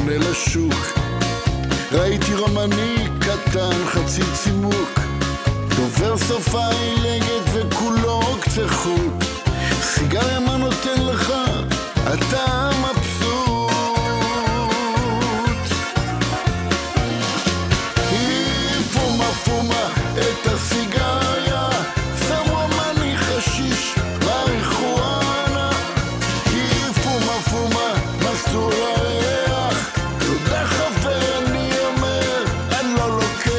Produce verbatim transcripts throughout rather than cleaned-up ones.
אל השוק, ראיתי רומני קטן חצי צימוק, דובר שפה עילגת וכולו קצה חוט, סיגריה מה נותן לך, אתה מבסוט. היא פומה פומה את הסיגריה, שם רומני חשיש מריחואנה, היא פומה פומה מסטור הריח, תודה חבר אני אומר, אני לא לוקח.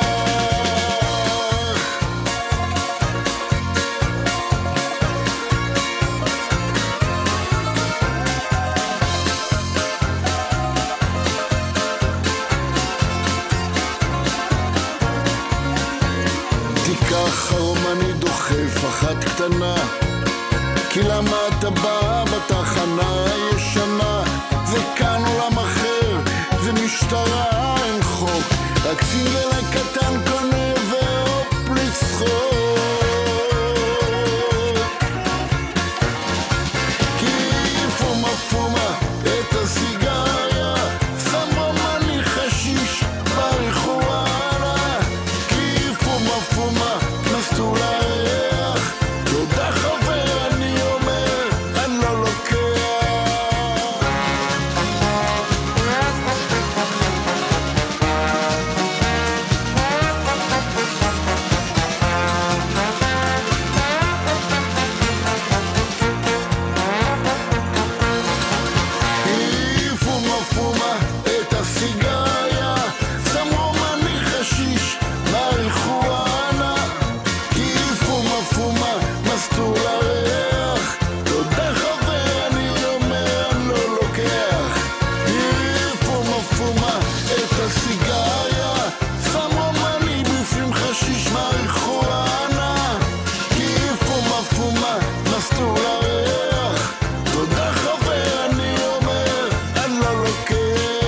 תיקח הרומני דוחף אחת קטנה, כי למה אתה בא בתחנה הישנה, זה כאן עולם אחר, זה משטרה אין חוק, רק סינגל קטן קונה והופ לצחוק. כי פומה פומה את הסיגריה, שם רומני חשיש מריחואנה, כי פומה פומה מסטור הריח, תודה חבר אני אומר, אני לא לוקח. היא פומה פומה את הסיגריה, שם רומני חשיש מריחואנה, כי פומה פומה מסטור הריח, תודה חבר אני אומר אני לא לוקח. היא פומה פומה את הסיגריה, שם רומני בפנים חשיש מריחואנה, כי פומה פומה מסטור הריח, תודה חבר אני אומר אני לא לוקח.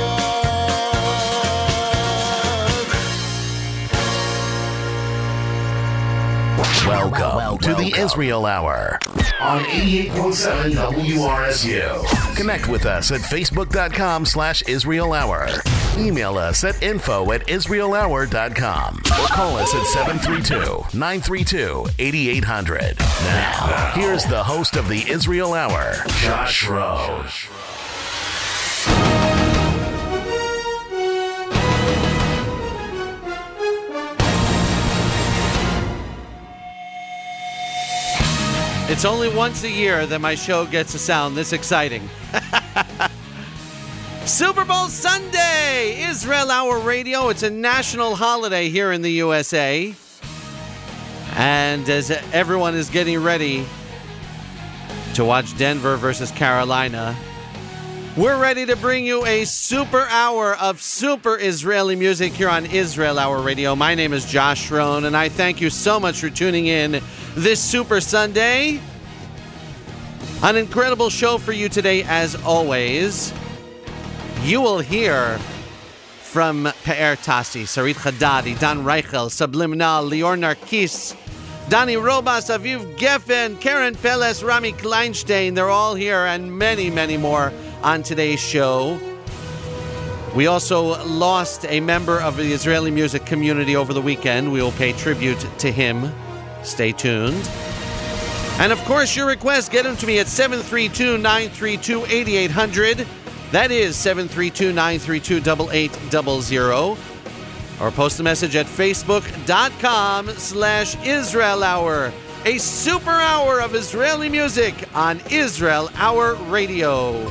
Welcome to the Israel Hour on eighty-eight point seven W R S U. Connect with us at facebook.com slash Israel Hour. Email us at info at israel hour dot com or call us at seven three two, nine three two, eight eight hundred. Now, here's the host of the Israel Hour, Josh Rose. It's only once a year that my show gets a sound this exciting. Super Bowl Sunday, Israel Hour Radio. It's a national holiday here in the U S A. And as everyone is getting ready to watch Denver versus Carolina, we're ready to bring you a super hour of super Israeli music here on Israel Hour Radio. My name is Josh Rohn, and I thank you so much for tuning in this Super Sunday. An incredible show for you today, as always. You will hear from Pe'er Tassi, Sarit Khadadi, Dan Reichel, Subliminal, Lior Narkis, Dani Robas, Aviv Geffen, Karen Peles, Rami Kleinstein. They're all here, and many, many more on today's show. We also lost a member of the Israeli music community over the weekend. We will pay tribute to him. Stay tuned. And of course, your requests, get them to me at seven three two, nine three two, eight eight hundred. That is seven three two, nine three two, eight eight zero zero. Or post a message at facebook.com slash Israel Hour. A super hour of Israeli music on Israel Hour Radio.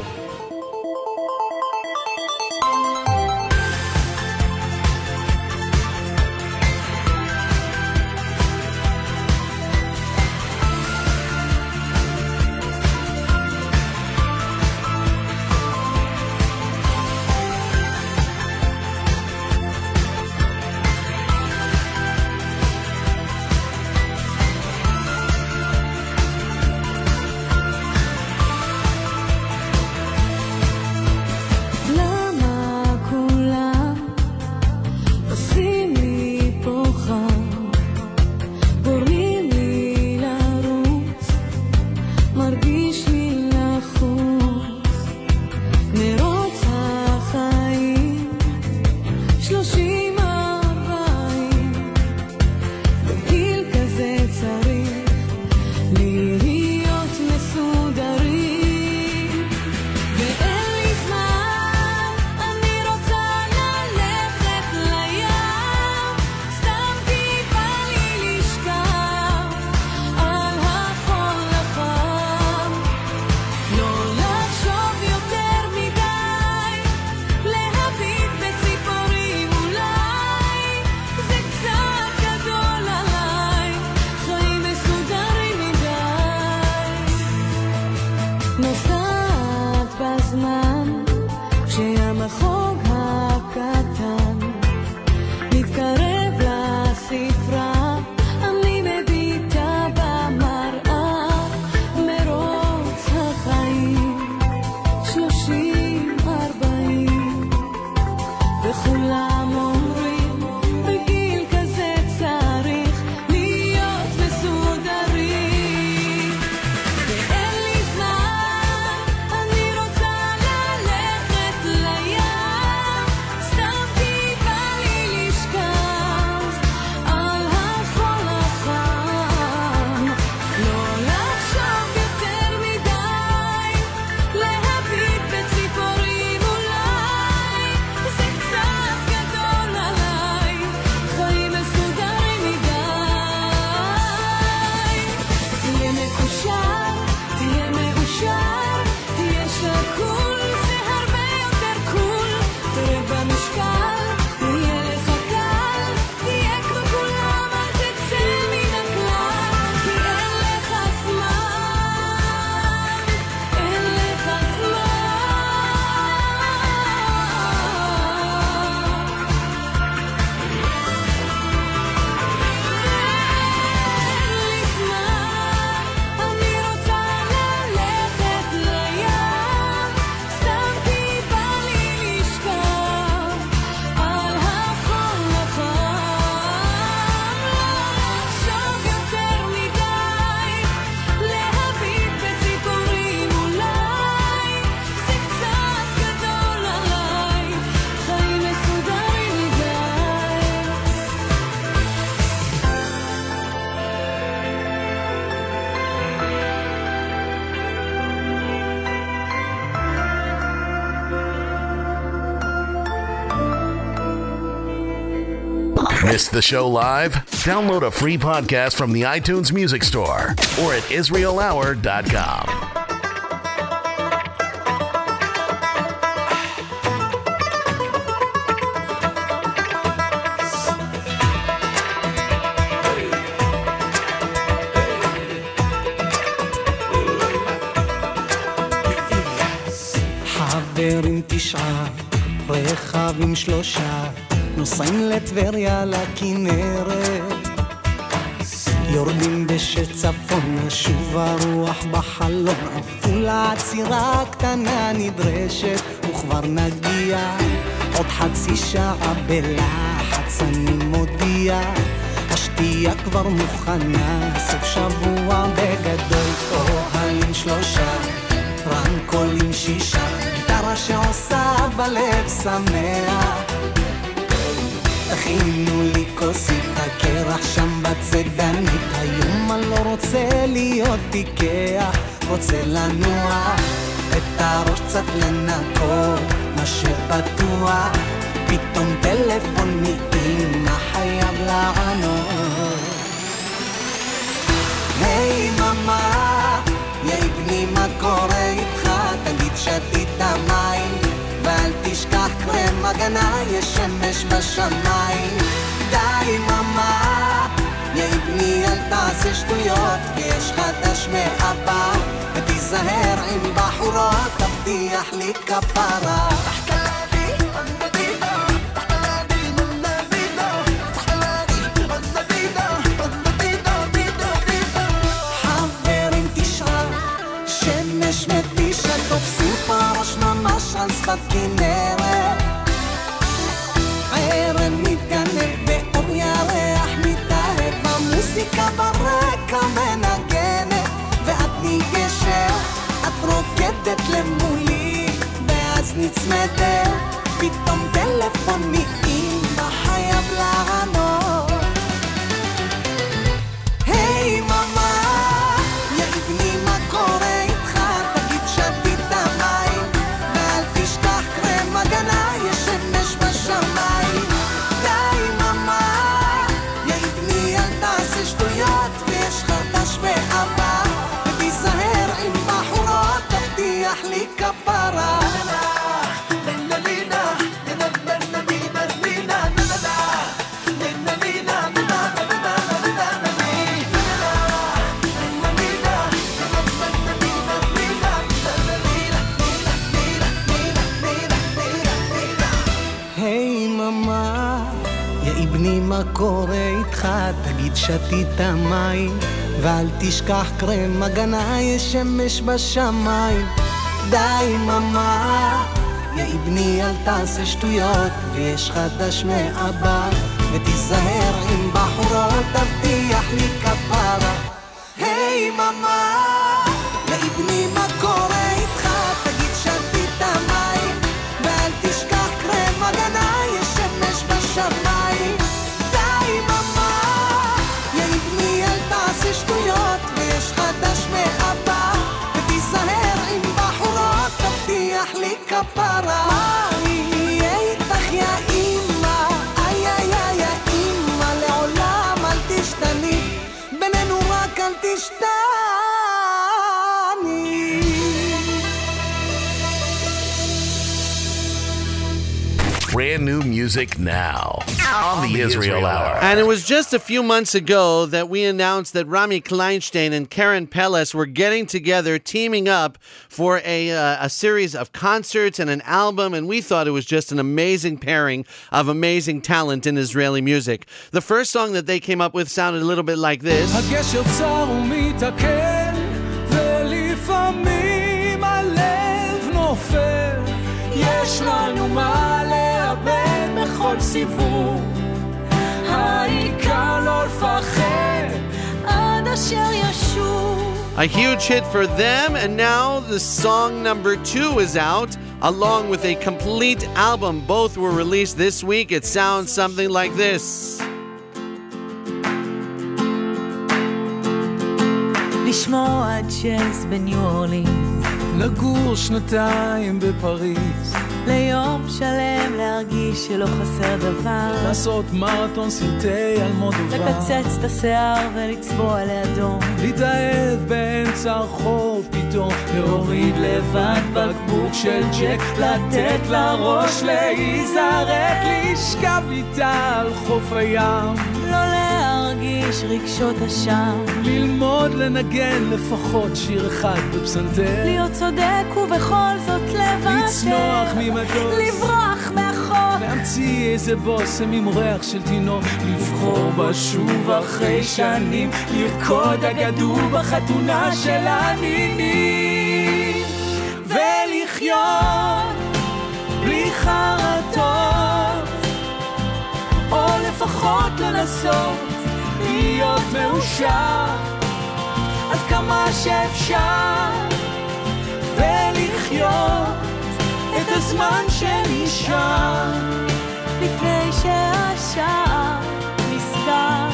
החוג הקטן מתקרב לספרה, אני מביטה במראה, מרוץ החיים שלושים ארבעים, וכולם אומרים בגיל כזה צריך להיות מסודרים, ואין לי זמן, אני רוצה ללכת לים, סתם כי בא לי לשכב על החול החם, לא לחשוב יותר מדי, להביט בציפורים אולי, זה קצת גדול עליי, חיים מסודרים מדי. תהיה מקושר, תהיה מאושר, תהיה שקול, זה הרבה יותר קול, תראה במשקל, תהיה לך קל, תהיה כמו כולם, אל תצא מן הכלל, כי אין לך זמן, אין לך אני רוצה ללכת לים, סתם כי בא לי לשכב על החול החם, לא לחשוב יותר מדי, להביט בציפורים אולי, זה קצת גדול עליי, חיים מסודרים מדי. Missed the show live? Download a free podcast from the iTunes Music Store or at israel hour dot com. חברים תשעה, רכבים שלושה, נוסעים לטבריה לכנרת, יורדים בשש צפונה, שוב הרוח בחלון, עפולה עצירה קטנה נדרשת, וכבר נגיע עוד חצי שעה בלחץ, אני מודיע, השתייה כבר מוכנה, סוף שבוע בגדול, אוהלים שלושה, רמקולים שישה, גיטרה שעושה בלב שמח, תכינו לי כוסית הקרח שם בצדנית, היום אני לא רוצה להיות פיקח, רוצה לנוע, את הראש קצת לנקות, מה שבטוח, פתאום טלפון מאמא חייב לענות. היי ממה, יאי בני מה קורה איתך, תגיד שתית המים, ואל תשכח קרם הגנה, יש שמש בשמיים. די ממה, יאי בני אל תעשה שטויות, ויש חדש מאבא, ותיזהר עם בחורות, תבטיח לי כפרה. חברים תשעה, שמש מתישה, תופסים פרש ממש על שפת כנרת, ערב מתגנב באור ירח מתאהב, המוזיקה ברקע מנגנת, ואת ניגשת, את רוקדת למולי, ואז נצמדת, פתאום טלפון מאמא חייב לענות. היי ממה, יאי בני מה קורה איתך, תגיד שתית המים, ואל תשכח קרם הגנה, יש שמש בשמיים. די ממה, יאי בני אל תעשה שטויות, ויש חדש באבא, ותיזהר עם בחורות, תבטיח לי כפרה. היי בני מה קורה איתך, תגיד שתית מים ואל תשכח קרם הגנה, יש שמש בשמיים. די ממה, יאי בני אל תעשה שטויות, ויש חדש מאבא, ותיזהר עם בחורות, תבטיח לי כפרה. היי ממה, יאי בני מה קורה איתך, תגיד שתית מים ואל תשכח קרם הגנה, יש שמש בשמיים. די ממה, יאי בני אל תעשה שטויות, ויש חדש מאבא, ותיזהר עם בחורות, תבטיח לי כפרה. יהיה איתך יא אמא, איי איי איי אמא, לעולם אל תשתני, בינינו רק אל תשתני. Brand new music now on the Israel Hour. And it was just a few months ago that we announced that Rami Kleinstein and Karen Peles were getting together, teaming up for a, uh, a series of concerts and an album, and we thought it was just an amazing pairing of amazing talent in Israeli music. The first song that they came up with sounded a little bit like this. הגשר צר ומתעכל, ולפעמים הלב נופל, יש לנו מה לאבד בכל סיבוב, העיקר לא לפחד עד אשר ישוב. A huge hit for them, and now the song number two is out, along with a complete album. Both were released this week. It sounds something like this. לשמוע ג'אז בניו אורלינס, לגור שנתיים בפריז, ליום שלם להרגיש שלא חסר דבר, לעשות מרתון סרטי על מודובה, לקצץ את השיער ולצבוע לאדום, להתאהב באמצע הרחוב פתאום, להוריד לבד בקבוק של ג'ק, לתת לראש להיזרק, לשכב איתה על חוף הים, לא להרגיש רגשות אשם, ללמוד לנגן לפחות שיר אחד בפסנתר, להיות צודק ובכל זאת לוותר, לצנוח ממטוס, לברוח מאחור, להמציא איזה בוסם עם ריח של תינוק, לבחור בשוב אחרי שנים, לרקוד אגדו בחתונה של הנינים, ולחיות בלי חרטות, או לפחות לנסות להיות מאושר עד כמה שאפשר, ולחיות את הזמן שנשאר לפני שהשעה נסגר.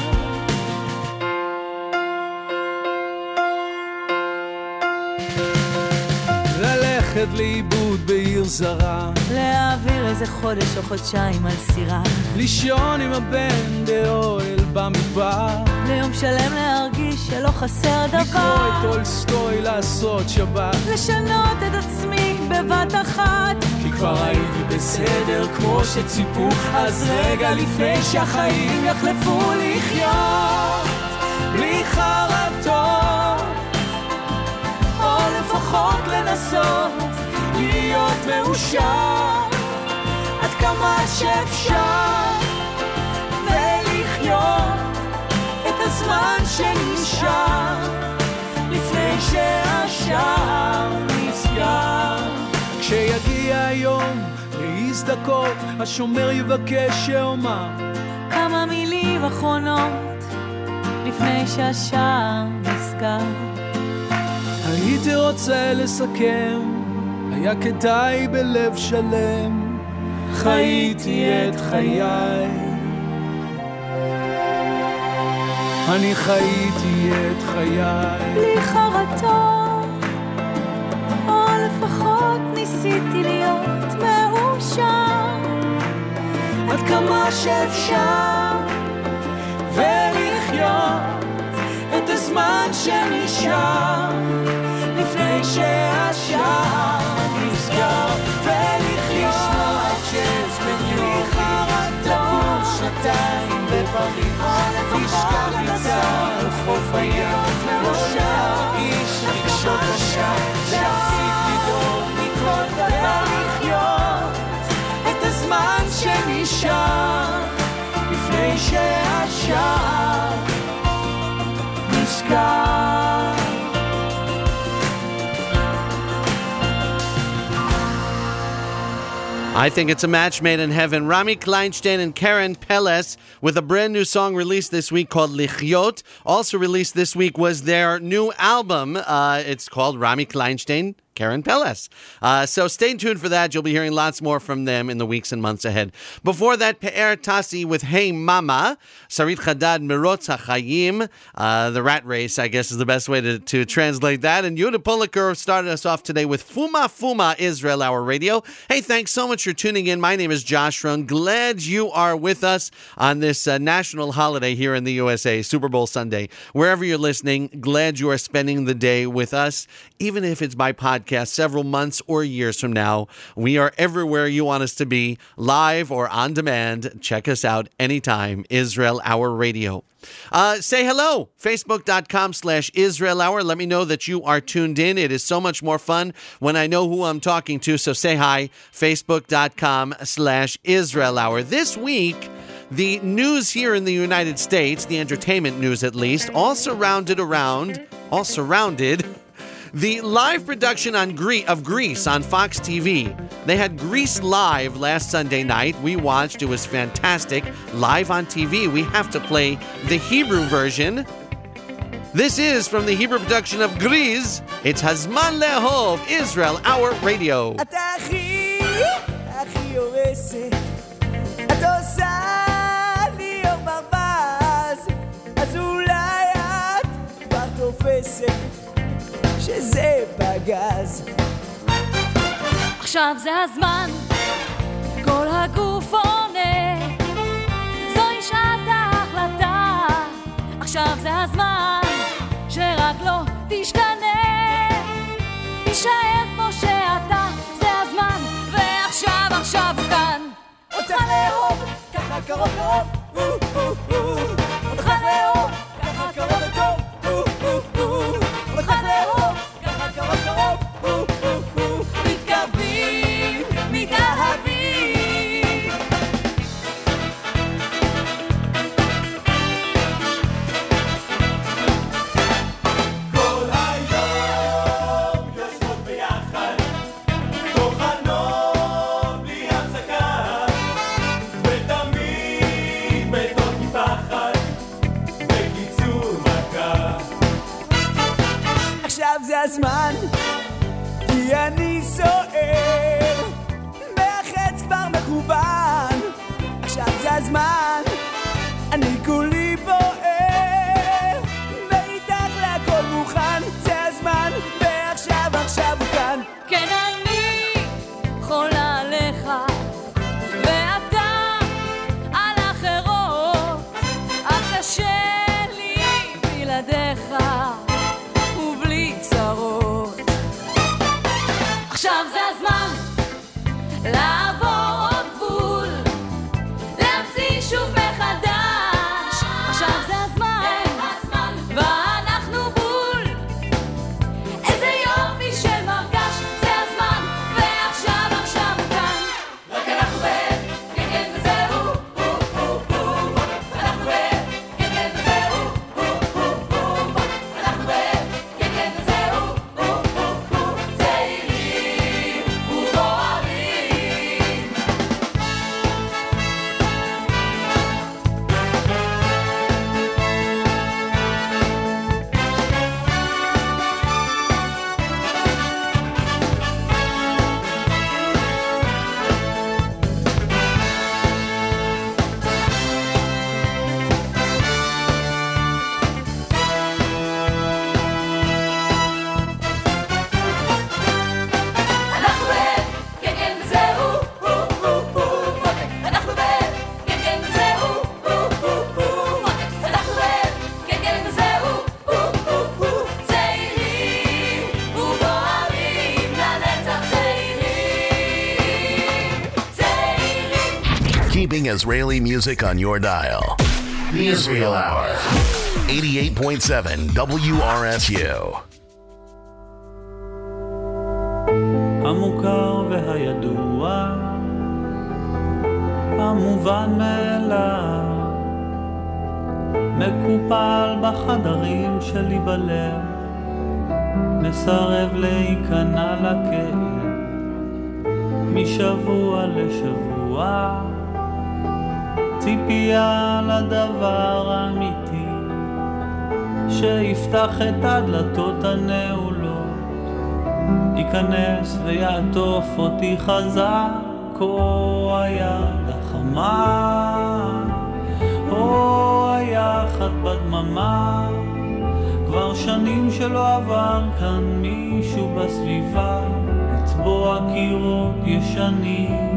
ללכת לאיבוד בעיר זרה, להעביר איזה חודש או חודשיים על סירה, לישון עם הבן באוהל במדבר, ליום שלם להרגיש שלא חסר דבר, לקרוא את טולסטוי, לעשות שבת, לשנות את עצמי בבת אחת, כי כבר הייתי בסדר כמו שציפו, אז רגע לפני שהחיים יחלפו, לחיות בלי חרטות, או לפחות לנסות להיות מאושר עד כמה שאפשר, ולחיות את הזמן שנשאר לפני שהשער נסגר. כשיגיע היום להזדקות, השומר יבקש שאומר כמה מילים אחרונות לפני שהשער נסגר. הייתי רוצה לסכם, היה כדאי בלב שלם, חייתי את חיי, אני חייתי את חיי בלי חרטות, או לפחות ניסיתי להיות מאושר עד כמה שאפשר, ולחיות את הזמן שנשאר לפני שהשער נסגר, ולחיות ג'אז בניו חרטות, שנתיים בפריז, לשכב איתה על חוף הים, לא להרגיש רגשות אשם, להפסיק לדאוג מכל דבר, ולחיות את הזמן שנשאר לפני שהשאר נזכר. I think it's a match made in heaven. Rami Kleinstein and Karen Peles with a brand new song released this week called Lichyot. Also released this week was their new album. Uh, it's called Rami Kleinstein, Karen Peles. Uh, so stay tuned for that. You'll be hearing lots more from them in the weeks and months ahead. Before that, Pe'er Tassi with Hey Mama, Sarit Chadad Merotz HaChayim, uh, the rat race, I guess is the best way to, to translate that. And Yehuda Poliker started us off today with Fuma Fuma, Israel Hour Radio. Hey, thanks so much for tuning in. My name is Josh Rohn. Glad you are with us on this uh, national holiday here in the U S A, Super Bowl Sunday. Wherever you're listening, glad you are spending the day with us, even if it's by podcast. Several months or years from now. We are everywhere you want us to be, live or on demand. Check us out anytime. Israel Hour Radio. Uh, say hello, facebook.com slash Israel Hour. Let me know that you are tuned in. It is so much more fun when I know who I'm talking to. So say hi, facebook.com slash Israel Hour. This week, the news here in the United States, the entertainment news at least, all surrounded around, all surrounded the live production on Gre- of Grease on Fox T V. They had Grease live last Sunday night. We watched. It was fantastic. Live on T V. We have to play the Hebrew version. This is from the Hebrew production of Grease. It's Hazman Lehov, Israel Hour Radio. אתה הכי, הכי הורסת, את עושה לי יום ברווז, אז אולי את כבר תופסת שזה פגז. עכשיו זה הזמן, כל הגוף עונה, זוהי שעת ההחלטה. עכשיו זה הזמן, שרק לא תשתנה, תישאר כמו שאתה. זה הזמן, ועכשיו עכשיו הוא כאן. אותך לאהוב, ככה קרוב קרוב, אותך לאהוב, ככה קרוב וטוב, אותך לאהוב, ככה קרוב קרוב, מתקרבים, מתאהבים. כל היום יושבות ביחד, טוחנות בלי הפסקה, ותמיד מתות מפחד, בקיצור מכה. עכשיו זה הזמן, כי אני סוער, מהחץ כבר מכוון. עכשיו זה הזמן, אני כולי בוער, ואיתך להכל מוכן. זה הזמן, ועכשיו עכשיו הוא כאן. כן אני חולה עליך, ואתה על אחרות, אך קשה לי בלעדיך ובלי צרות. עכשיו זה הזמן לעבור עוד גבול, להמציא שוב מחדש. עכשיו זה הזמן, ואנחנו בול, איזה יופי של מרגש. זה הזמן, ועכשיו עכשיו הוא כאן. רק אנחנו בעת, כן כן וזהו, אנחנו בעת, כן כן וזהו, אנחנו בעת, כן כן וזהו, צעירים ובוערים. אנחנו בעת, כן כן וזהו, אנחנו בעת, כן כן וזהו, אנחנו בעת, כן כן וזהו, צעירים ובוערים לנצח. צעירים, צעירים. Keeping Israeli music on your dial. The Israel Hour. eighty-eight point seven W R S U. המוכר והידוע, המובן מאליו, מקופל בחדרים שלי בלב, מסרב להיכנע לכאב, משבוע לשבוע, ציפייה לדבר האמיתי, שיפתח את הדלתות הנעולות, ייכנס ויעטוף אותי חזק, או היד החמה, או היחד בדממה. כבר שנים שלא עבר כאן מישהו בסביבה, לצבוע קירות ישנים,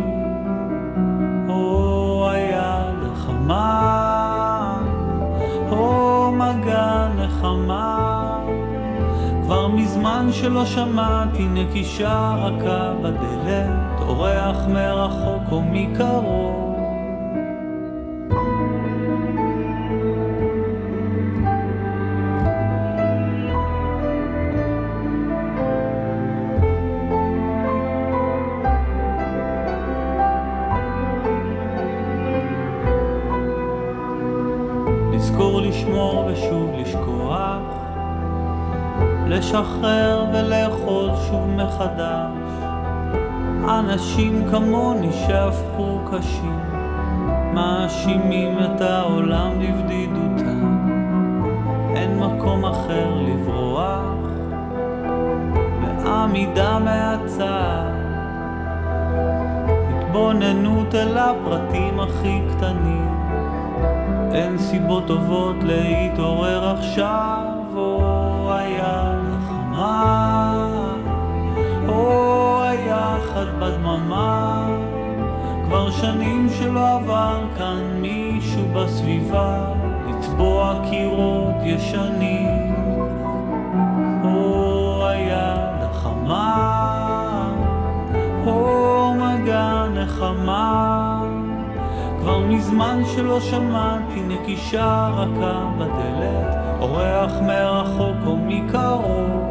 או היד החמה, או מגע נחמה. כבר מזמן שלא שמעתי נקישה רכה בדלת, אורח מרחוק או מקרוב. לזכור לשמור ושוב לשכוח, לשחרר ולאחוז שוב מחדש. אנשים כמוני שהפכו קשים, מאשימים את העולם לבדידותם, אין מקום אחר לברוח, בעמידה מהצד, התבוננות אל הפרטים הכי קטנים. אין סיבות טובות להתעורר עכשיו, או היד החמה, או היחד בדממה. כבר שנים שלא עבר כאן מישהו בסביבה, לצבוע קירות ישנים, או היד החמה, או מגע נחמה. כבר מזמן שלא שמעתי נקישה רכה בדלת, אורח מרחוק או מקרוב.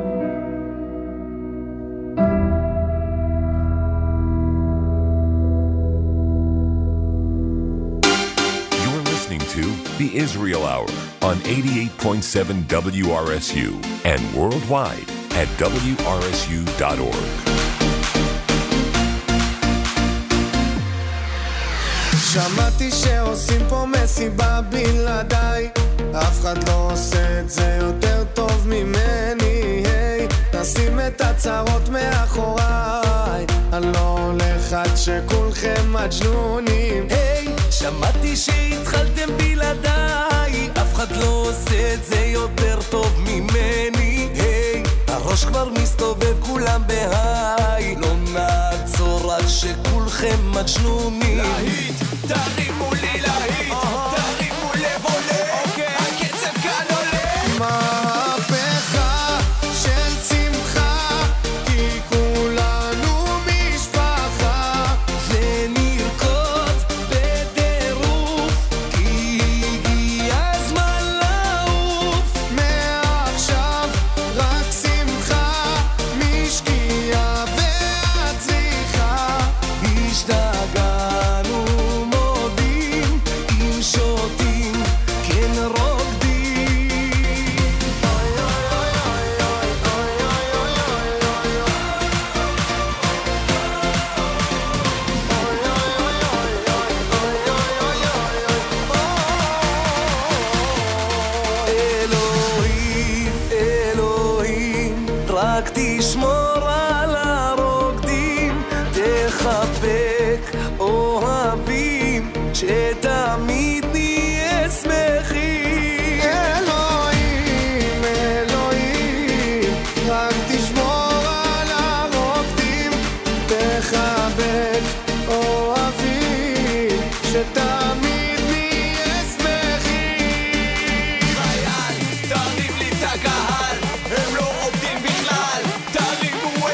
You're listening to The Israel Hour on eighty-eight point seven W R S U and worldwide at W R S U dot org. שמעתי שעושים פה מסיבה בלעדיי, אף אחד לא עושה את זה יותר טוב ממני. היי, נשים את הצרות מאחוריי, אני לא הולך עד שכולכם מג'נונים. היי, שמעתי שהתחלתם בלעדיי, אף אחד לא עושה את זה יותר טוב ממני. היי, הראש כבר מסתובב כולם בהיי, לא נעצור עד שכולכם מג'נונים. להיט, תרימו לי להיט, תרימו לב עולה, הקצב כאן עולה. מהפכה של צמחה, כי כולנו משפחה, ונרקוד בטירוף, כי הגיע הזמן לעוף. מעכשיו רק שמחה, משקיעה והצליחה. השתגענו מודים, אם שותים כן רוקדים. אוי אוי אוי אוי אוי אוי אוי אלוהים, אלוהים, רק תשמור על הרוקדים, תחבק אוהבים, שתמיד נהיה שמחים. אלוהים, אלוהים, רק תשמור על הרוקדים, תחבק אוהבים, שתמיד נהיה שמחים. חייל, תריב לי את הקהל, הם לא עובדים בכלל, תרימו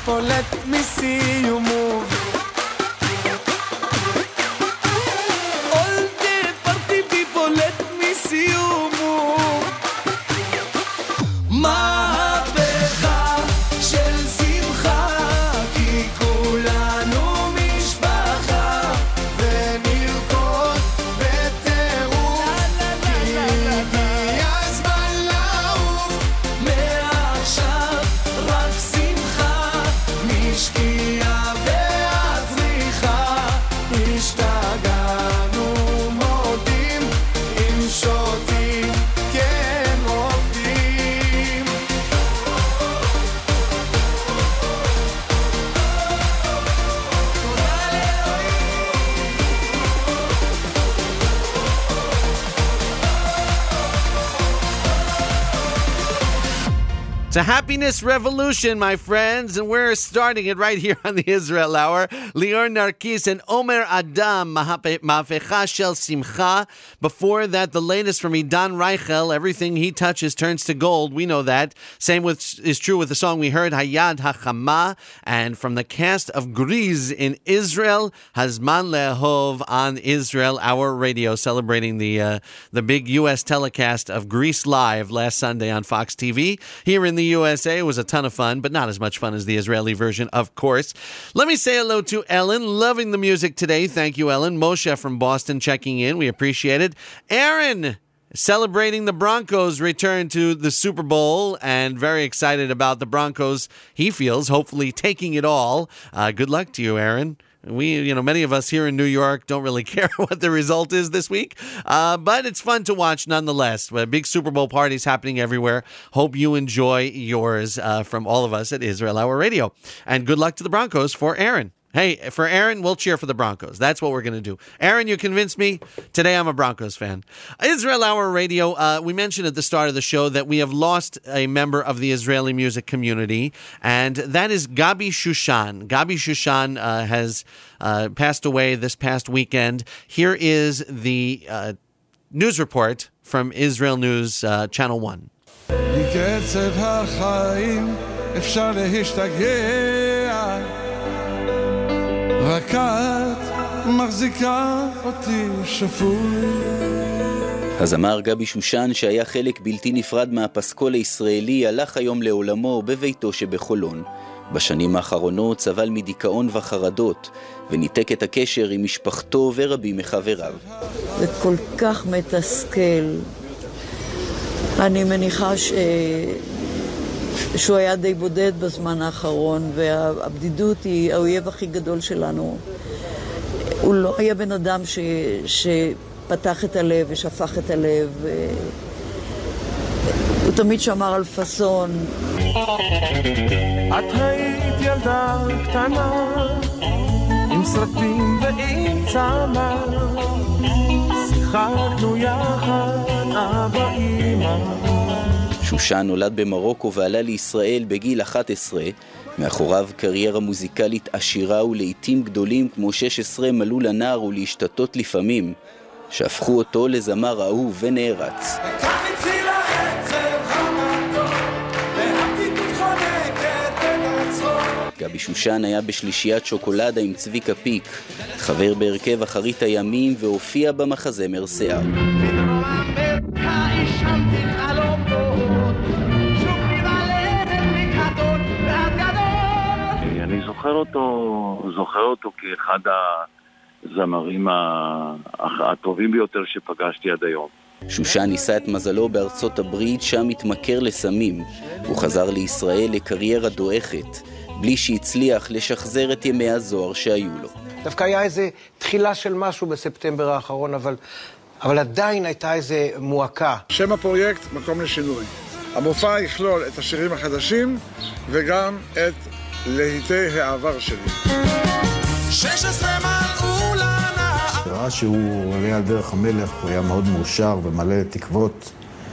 people, let me see you move. All the party people, let me see you move. מהפכה של שמחה, כי כולנו משפחה, ונרקוד בטירוף, כי הגיע הזמן לעוף, מעכשיו רק שמחה, משקיעה ועד זריחה, השתגענו מודים, אם שותים כן רוקדים. It's a happiness revolution, my friends, and we're starting it right here on the Israel Hour. Lior Narkis and Omer Adam, Ma'afecha Shel Simcha. Before that, the latest from Idan Reichel, everything he touches turns to gold. We know that. Same with, is true with the song we heard, Hayad HaChama. And from the cast of Griz in Israel, Hazman Lehov on Israel Hour Radio, celebrating the uh, the big U S telecast of Grease Live last Sunday on Fox T V. Here in the U S A, it was a ton of fun, but not as much fun as the Israeli version, of course. Let me say hello to Ellen, loving the music today. Thank you, Ellen. Moshe from Boston checking in. We appreciate it. Aaron, celebrating the Broncos' return to the Super Bowl and very excited about the Broncos, he feels, hopefully taking it all. Uh, good luck to you, Aaron. We, you know, many of us here in New York don't really care what the result is this week, uh, but it's fun to watch nonetheless. Big Super Bowl parties happening everywhere. Hope you enjoy yours uh, from all of us at Israel Hour Radio. And good luck to the Broncos for Aaron. Hey, for Aaron, we'll cheer for the Broncos. That's what we're going to do. Aaron, you convinced me. Today I'm a Broncos fan. Israel Hour Radio, uh, we mentioned at the start of the show that we have lost a member of the Israeli music community, and that is Gabi Shushan. Gabi Shushan uh, has uh, passed away this past weekend. Here is the uh, news report from Israel News, uh, Channel one. רק את מחזיקה אותי שפוי. הזמר גבי שושן, שהיה חלק בלתי נפרד מהפסקול הישראלי, הלך היום לעולמו בביתו שבחולון. בשנים האחרונות סבל מדיכאון וחרדות, וניתק את הקשר עם משפחתו ורבים מחבריו. זה כל כך מתסכל. אני מניחה ש... שהוא היה די בודד בזמן האחרון, והבדידות היא האויב הכי גדול שלנו. הוא לא היה בן אדם ש... שפתח את הלב ושפך את הלב. הוא תמיד שמר על פסון. את היית ילדה קטנה, עם סרטים ועם צמר, שיחקנו יחד אבא אמא. שושן נולד במרוקו ועלה לישראל בגיל אחת עשרה. מאחוריו קריירה מוזיקלית עשירה ולעיתים גדולים כמו שש עשרה מלאו לנער ולהשתתות לפעמים, שהפכו אותו לזמר אהוב ונערץ. גבי שושן היה בשלישיית שוקולדה עם צביקה פיק, חבר בהרכב אחרית הימים, והופיע במחזמר שיער. אני זוכר אותו, זוכר אותו כאחד הזמרים הטובים ביותר שפגשתי עד היום. שושן ניסה את מזלו בארצות הברית, שם התמכר לסמים. הוא חזר לישראל לקריירה דועכת, בלי שהצליח לשחזר את ימי הזוהר שהיו לו. דווקא היה איזה תחילה של משהו בספטמבר האחרון, אבל, אבל עדיין הייתה איזה מועקה. שם הפרויקט, מקום לשינוי. המופע יכלול את השירים החדשים וגם את להיטי העבר שלי. שש עשרה מלאו לנער. ראה שהוא עולה על דרך המלך, הוא היה מאוד מאושר ומלא תקוות.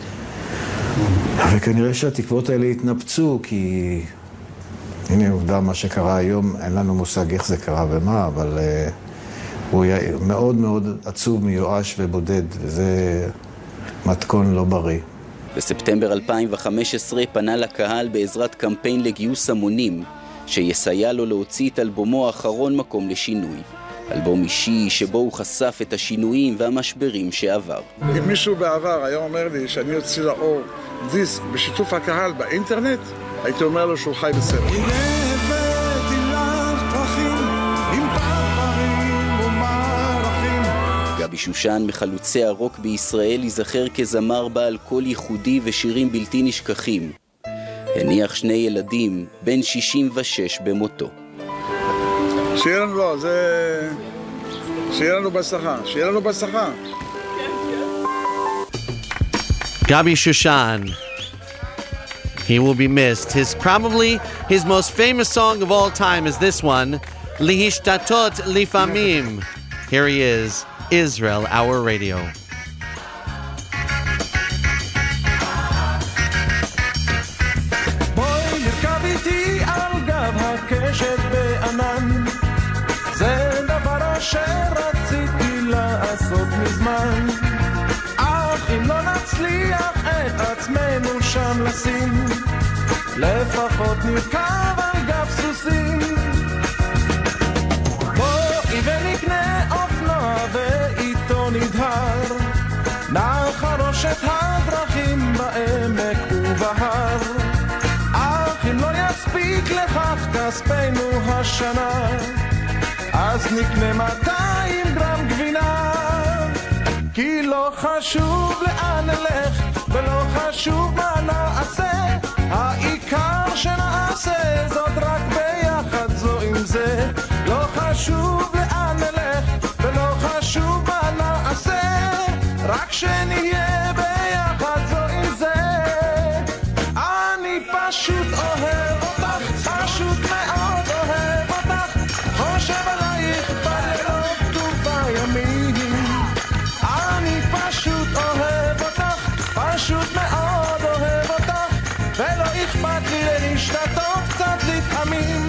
וכנראה שהתקוות האלה התנפצו, כי הנה עובדה מה שקרה היום, אין לנו מושג איך זה קרה ומה, אבל uh, הוא היה מאוד מאוד עצוב, מיואש ובודד, וזה מתכון לא בריא. בספטמבר אלפיים וחמש עשרה פנה לקהל בעזרת קמפיין לגיוס המונים, שיסייע לו להוציא את אלבומו האחרון מקום לשינוי. אלבום אישי שבו הוא חשף את השינויים והמשברים שעבר. אם מישהו בעבר היה אומר לי שאני יוציא לאור דיסק בשיתוף הקהל באינטרנט, הייתי אומר לו שהוא חי בסרט. גבי שושן, מחלוצי הרוק בישראל, ייזכר כזמר בעל קול ייחודי ושירים בלתי נשכחים. הניח שני ילדים, בן שישים ושש במותו. שיהיה לנו, לא, זה... שיהיה לנו בשכה, שיהיה לנו בשכה. Gabi Shushan. He will be missed. His probably his most famous song of all time is this one, Lihishtatot Lifamim. Here he is, Israel, our radio. בואי נרכב איתי על גב הקשת בענן, זה דבר אשר רציתי לעשות מזמן, אך אם לא נצליח את עצמנו שם לשים, לפחות נרכב על גב סוסים. בואי ונקנה אופנוע ואיתו נדהר, נחרוש את הדרכים בעמק ובהר, אך אם לא יספיק לכך כספנו השנה, אז נקנה מאתיים גרם גבינה. כי לא חשוב לאן נלך ולא חשוב מה נעשה, העיקר שנעשה זאת רק ביחד זו עם זה. לא חשוב לאן נלך ולא חשוב מה נעשה, רק שנהיה ביחד זו עם זה. אני פשוט אוהב אותך, פשוט מאוד אוהב אותך, חושב עלייך בלילות ובימים. אני פשוט אוהב אותך, פשוט מאוד אוהב אותך, ולא אכפת לי להשתתות קצת לפעמים.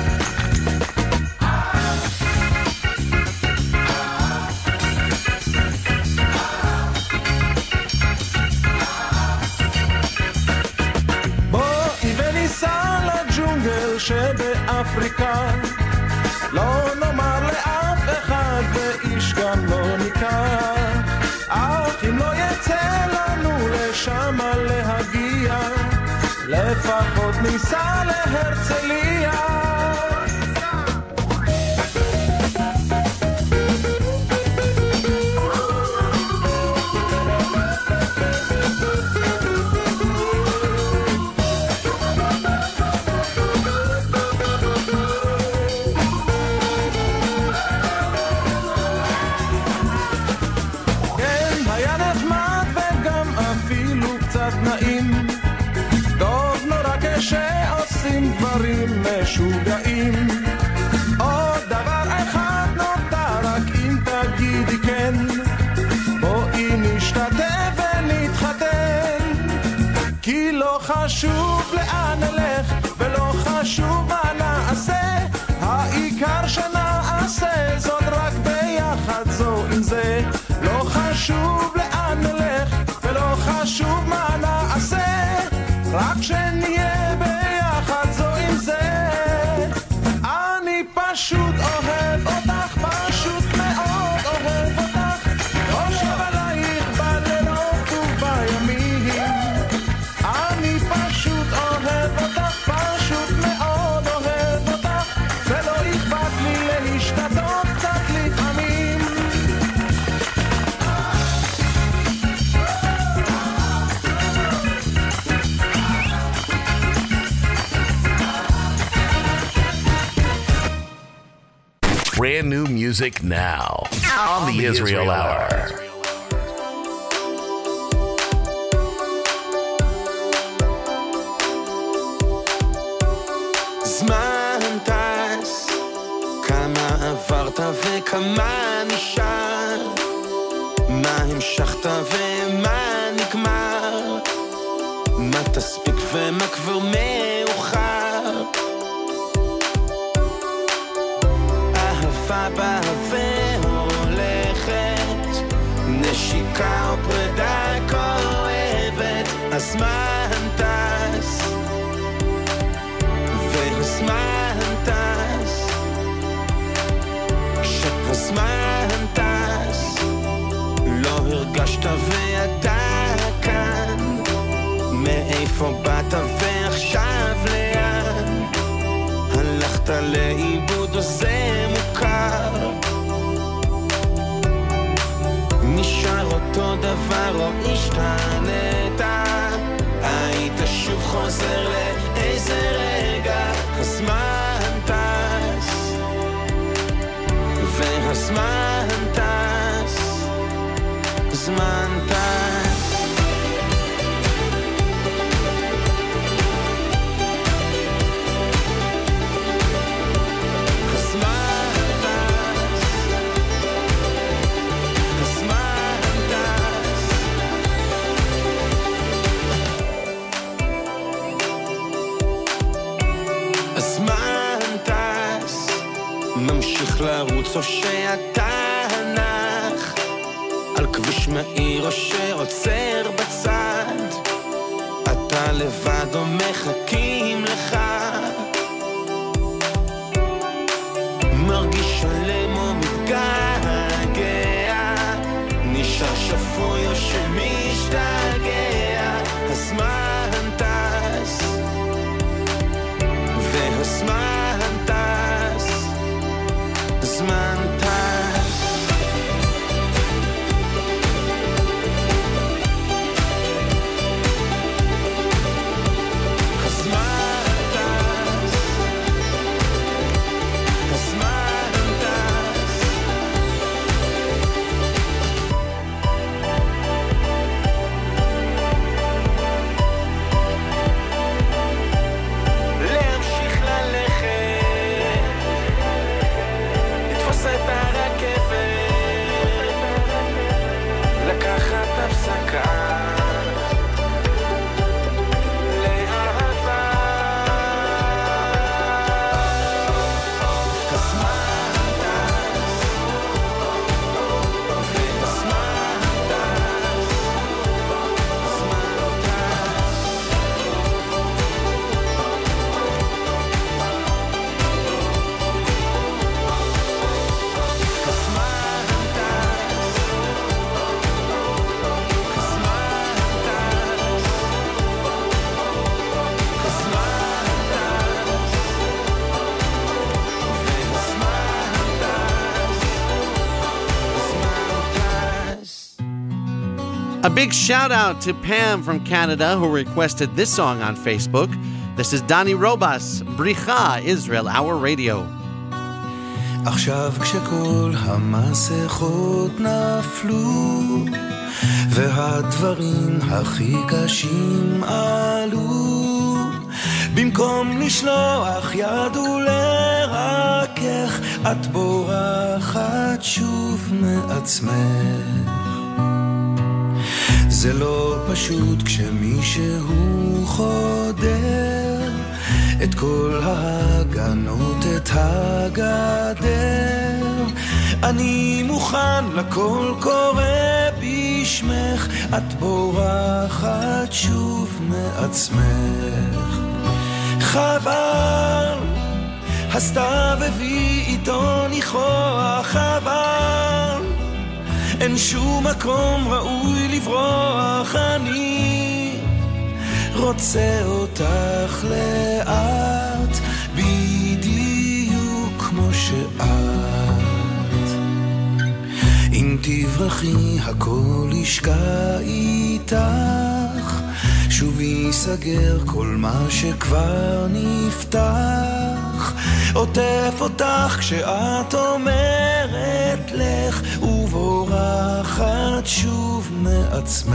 בואי וניסע לג'ונגל שבאפריקה, לא נאמר לאף אחד ואיש גם לא ניקח, אך אם לא יצא לנו לשם להגיע, לפחות ניסע להרצליה. שעושים דברים משוגעים, עוד דבר אחד נותר רק אם תגידי כן, בואי נשתתף ונתחתן. כי לא חשוב לאן נלך ולא חשוב מה נעשה, העיקר שנעשה זאת רק ביחד זו עם זה. לא חשוב לאן נלך ולא חשוב מה נעשה, רק שנהיה ביחד זו עם זה. אני פשוט אוהב אותך, פשוט מאוד אוהב אותך, חושב עלייך בלילות ובימים. אני פשוט אוהב אותך, פשוט מאוד אוהב אותך, ולא אכפת לי להשתתות קצת לפעמים. Brand new music now on the Israel Hour. זמן טס, כמה עברת וכמה נשאר, מה המשכת ומה נגמר, מה תספיק ומה כבר מאוחר. אהבה באה והולכת, נשיקה או פרידה כואבת, הזמן טס והזמן הלכת לאיבוד או זה מוכר? נשאר אותו דבר או השתנית? היית שוב חוזר לאיזה רגע? הזמן טס והזמן טס, זמן טס. ממשיך לרוץ או שאתה נח על כביש מהיר או שעוצר בצד, אתה לבד או מחכים לך, מרגיש שלם או מתגעגע, נשאר שפוי או שמשתגע. הזמן טס והזמן טס, זמן טס. הזמן טס, הזמן טס. להמשיך ללכת, לתפוס את הרכבת, לקחת הפסקה, לאהבה. הזמן טס והזמן טס, הזמן טס. A big shout out to Pam from Canada who requested this song on Facebook. This is Donnie Robas, Bricha, Israel Hour Radio. עכשיו כשכל המסכות נפלו והדברים הכי קשים עלו, במקום לשלוח יד ולרכך, את בורחת שוב מעצמך. זה לא פשוט כשמישהו חודר את כל ההגנות, את הגדר. אני מוכן לכל קורא בשמך, את בורחת שוב מעצמך. חבל, הסתיו הביא איתו ניחוח, חבל, אין שום מקום ראוי לברוח. אני רוצה אותך לאט, בדיוק כמו שאת. אם תברחי הכל ישקע איתך, שוב ייסגר כל מה שכבר נפתח. עוטף אותך כשאת אומרת לך, ובורחת שוב מעצמך.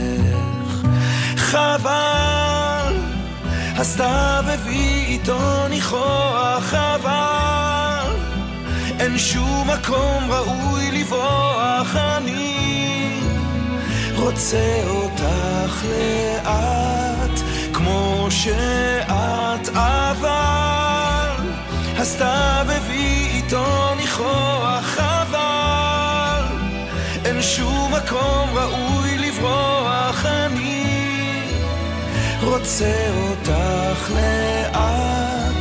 חבל, הסתיו הביא איתו ניחוח, חבל, אין שום מקום ראוי לברוח. אני רוצה אותך לאט כמו שאת, אבל הסתיו הביא איתו ניחוח, חבל, אין שום מקום ראוי לברוח. אני רוצה אותך לאט,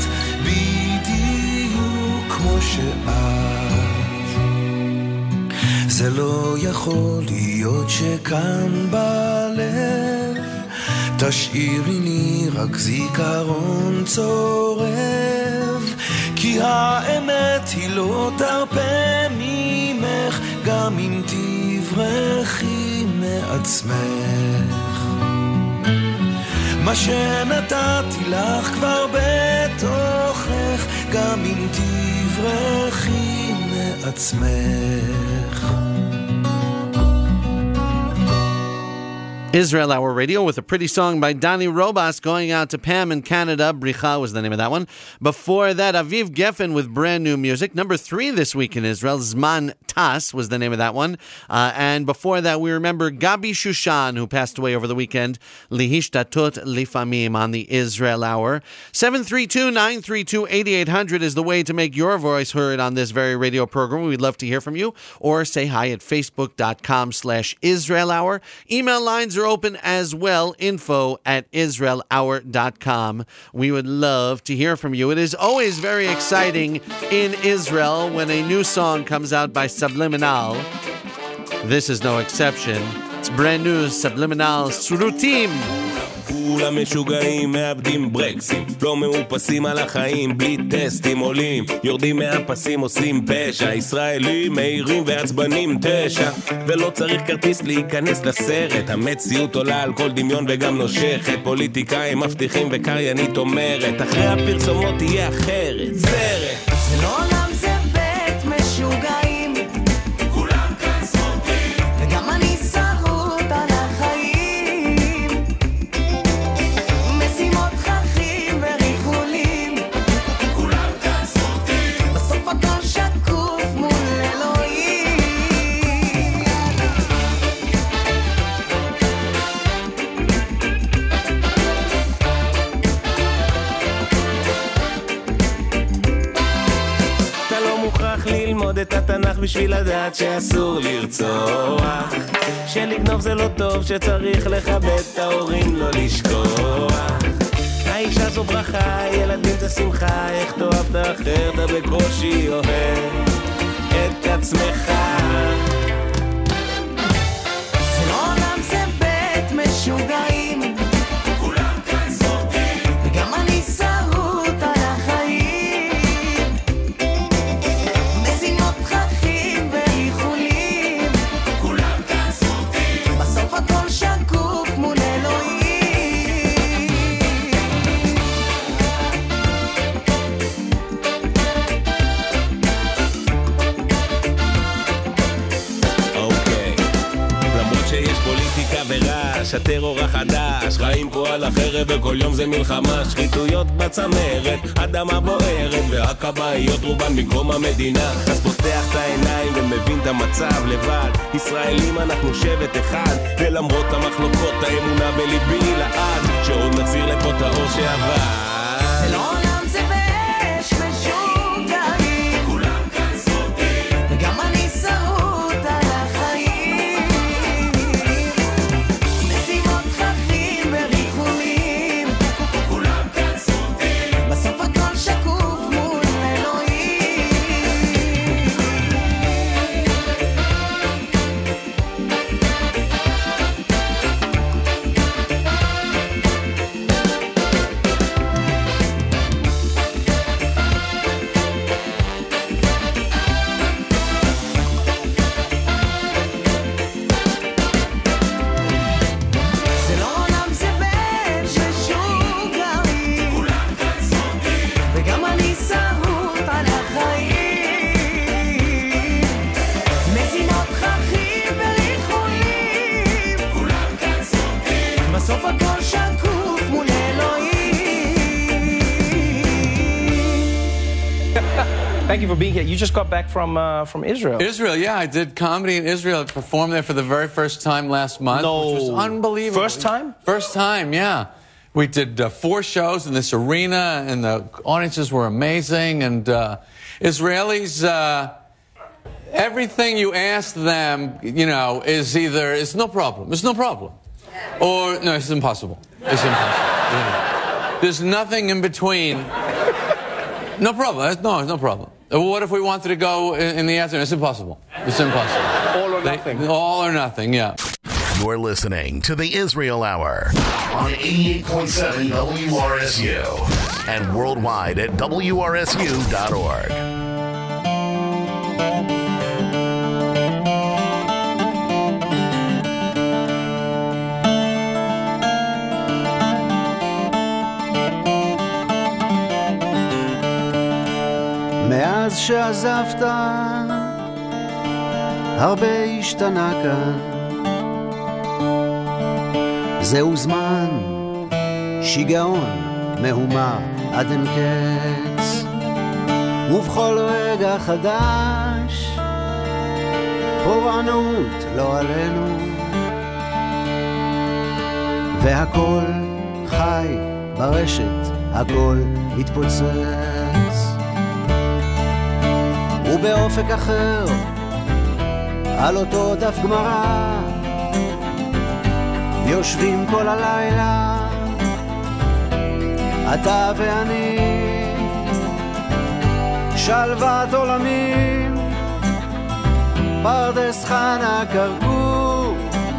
בדיוק כמו שאת. זה לא יכול להיות שכאן בלב תשאירי לי רק זיכרון צורב, כי כי האמת היא לא תרפה ממך, גם אם תברחי מעצמך. מה שנתתי לך כבר בתוכך, גם אם תברחי מעצמך. Israel Hour Radio with a pretty song by Donnie Robas going out to Pam in Canada. Bricha was the name of that one. Before that, Aviv Geffen with brand new music. Number three this week in Israel. Zman Tas was the name of that one. Uh, and before that, we remember Gabi Shushan, who passed away over the weekend. Lihishtatot Lifamim on the Israel Hour. seven three two, nine three two, eight eight hundred is the way to make your voice heard on this very radio program. We'd love to hear from you. Or say hi at facebook.com slash Israel Hour. Email lines are open as well, info at israel hour dot com. We would love to hear from you. It is always very exciting in Israel when a new song comes out by Subliminal. This is no exception. It's brand new Subliminal Srutim. כולם משוגעים, מאבדים ברקסים, לא מאופסים על החיים, בלי טסטים עולים, יורדים מהפסים, עושים פשע, ישראלים מהירים ועצבנים תשע, ולא צריך כרטיס להיכנס לסרט, המציאות עולה על כל דמיון וגם נושכת, פוליטיקאים מבטיחים וקריינית אומרת, אחרי הפרסומות תהיה אחרת, סרט. זה לא עולם, זה בית משוגעים, כולם כאן ספורטים, וגם אני שרות על החיים. ללמוד את התנ"ך בשביל לדעת שאסור לרצוח, שלגנוב זה לא טוב, שצריך לכבד את ההורים, לא לשכוח. האישה זו ברכה, ילדים זה שמחה, איך תאהב את האחר, אתה בקושי אוהב את עצמך. זה לא עולם, זה בית משוגעים, כולם כאן סורטים, וגם אני שרות על החיים. הטרור החדש, חיים פה על החרב וכל יום זה מלחמה, שחיתויות בצמרת, אדמה בוערת והכבאיות רובן מקום המדינה. אז פותח את העיניים ומבין את המצב לבד, ישראלים אנחנו שבט אחד, ולמרות המחלוקות האמונה בליבי לעד, שעוד נחזיר לפה את האור שעבר. זה לא עולם, זה באש משוגעים, כולם כאן סורטים, וגם אני שרות על החיים. Thank you for being here. You just got back from uh, from Israel. Israel, yeah. I did comedy in Israel. I performed there for the very first time last month, no. which was unbelievable. First time? First time, yeah. We did uh, four shows in this arena, and the audiences were amazing. And uh, Israelis, uh, everything you ask them, you know, is either, it's no problem, it's no problem. Or, no, it's impossible. It's impossible. Yeah. There's nothing in between. No problem. No, it's no problem. What if we wanted to go in, in the afternoon? It's impossible. It's impossible. All or they, nothing. All or nothing, yeah. You're listening to the Israel Hour on eighty-eight point seven W R S U and worldwide at W R S U dot org. מאז שעזבת הרבה השתנה כאן, זהו זמן שיגעון מהומה עד אין קץ, ובכל רגע חדש פורענות לא עלינו, והכל חי ברשת, הכל מתפוצץ, ובאופק אחר על אותו דף גמרא יושבים כל הלילה אתה ואני, שלוות עולמים פרדס חנה כרכור,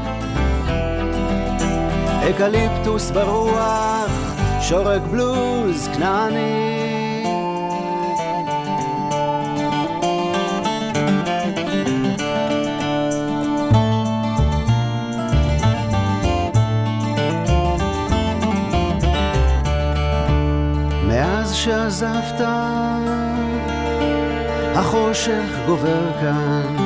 אקליפטוס ברוח שורק בלוז כנעני, שעזבת החושך גובר כאן,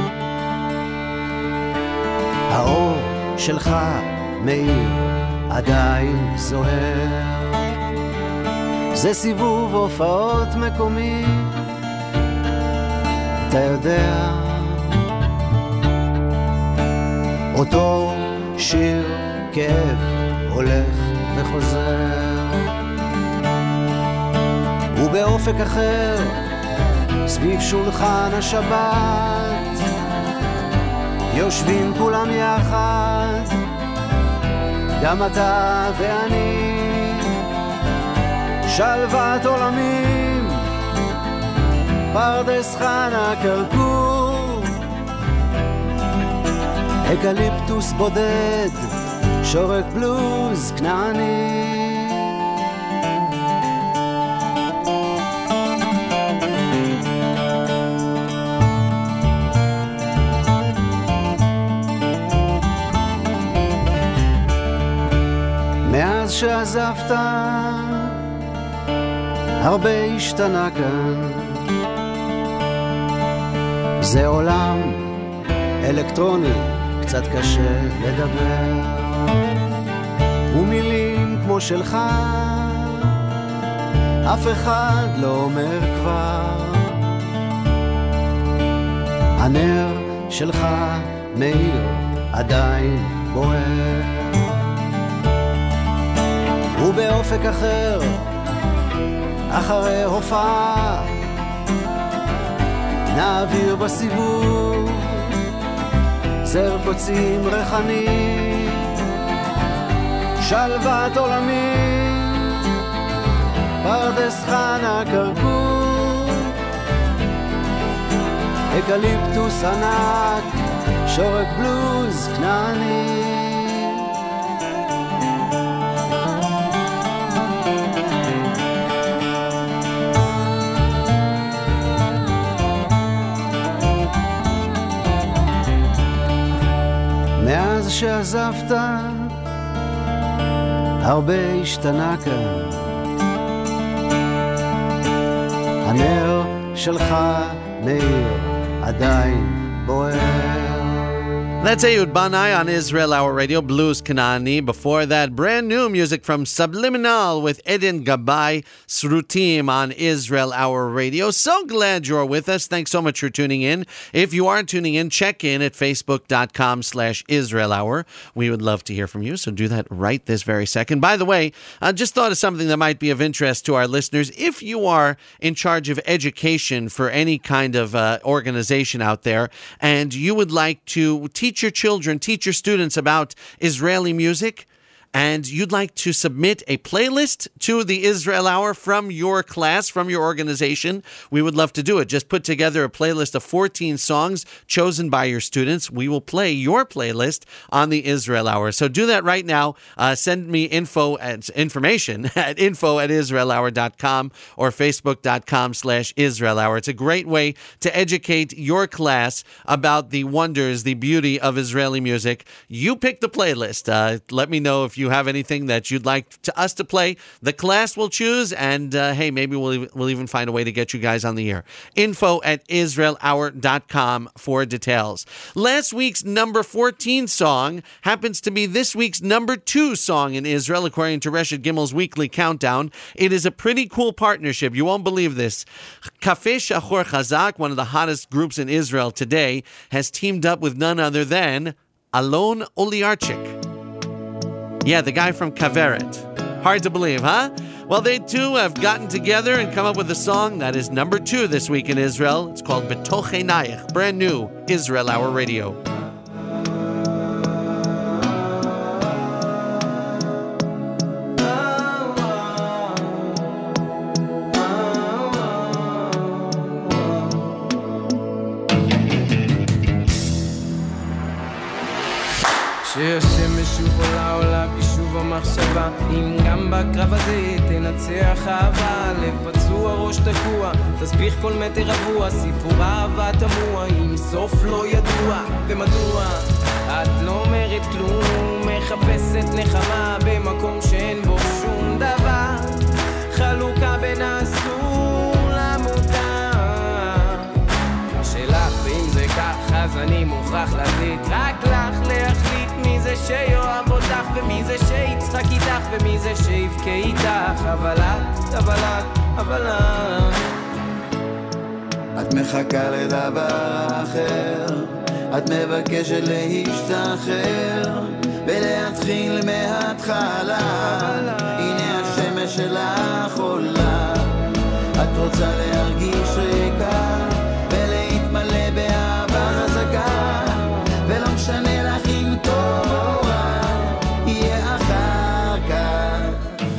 האור שלך מאיר עדיין זוהר, זה סיבוב הופעות מקומי, אתה יודע, אותו שיר כאב הולך וחוזר, ובאופק אחר סביב שולחן השבת יושבים כולם יחד, גם אתה ואני, שלוות עולמים פרדס חנה כרכור, אקליפטוס בודד שורק בלוז כנעני, מאז שעזבת הרבה השתנה כאן, זה עולם אלקטרוני קצת קשה לדבר, ומילים כמו שלך אף אחד לא אומר כבר, הנר שלך מאיר עדיין בוער, ובאופק אחר אחרי הופעה נעביר בסיבוב זר קוצים ריחני, שלוות עולמים פרדס חנה כרכור, אקליפטוס ענק שורק בלוז כנעני, מאז שעזבת הרבה השתנה כאן, הנר שלך מאיר עדיין בוער. That's Ehud Banai on Israel Hour Radio, Blues Kanani. Before that, brand new music from Subliminal with Eden Gabay, Srutim on Israel Hour Radio. So glad you're with us. Thanks so much for tuning in. If you are tuning in, check in at facebook.com slash Israel Hour. We would love to hear from you, so do that right this very second. By the way, I just thought of something that might be of interest to our listeners. If you are in charge of education for any kind of uh, organization out there, and you would like to teach your children, teach your students about Israeli music, and you'd like to submit a playlist to the Israel Hour from your class, from your organization, we would love to do it. Just put together a playlist of fourteen songs chosen by your students. We will play your playlist on the Israel Hour. So do that right now. Uh, send me info at, information at info at israel hour dot com or facebook.com slash Israel Hour. It's a great way to educate your class about the wonders, the beauty of Israeli music. You pick the playlist. Uh, let me know if you have anything that you'd like to us to play. The class will choose, and uh, hey, maybe we'll, we'll even find a way to get you guys on the air. Info at israel hour dot com for details. Last week's number fourteen song happens to be this week's number two song in Israel, according to Reshet Gimel's weekly countdown. It is a pretty cool partnership. You won't believe this. Cafe Shachor Chazak, one of the hottest groups in Israel today, has teamed up with none other than Alon Oliarchik. Yeah, the guy from Kaveret. Hard to believe, huh? Well, they too have gotten together and come up with a song that is number two this week in Israel. It's called Betoch Einayich, brand new Israel Hour Radio. שהשמש שוב עולה עולה בי שוב המחשבה אם גם בקרב הזה תנצח אהבה לב פצוע ראש תקוע תסביך כל מטר רבוע סיפור אהבה תמוה עם סוף לא ידוע ומדוע את לא אומרת כלום מחפשת נחמה במקום שאין בו שום דבר חלוקה בין האסור למותר שלך ואם זה כך אז אני מוכרח לתת רק לך להחליט מי זה שיואב אותך ומי זה שיצחק איתך ומי זה שיבכה איתך אבל את, אבל את, אבל את את מחכה לדבר אחר את מבקשת להשתחרר ולהתחיל מההתחלה הנה השמש שלך עולה את רוצה להרגיש ריקה ולהתמלא באהבה חזקה ולא משנה לך אם טוב יהיה אחר כך